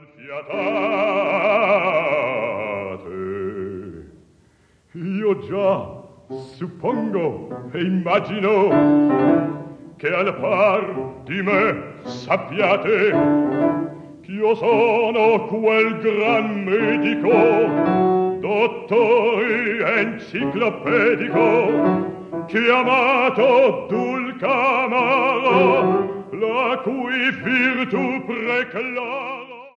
fiatate. Io già suppongo e immagino che al par di me sappiate ch'io sono quel gran medico, dottore enciclopedico, chiamato Dulcamaro, la cui virtù preclara.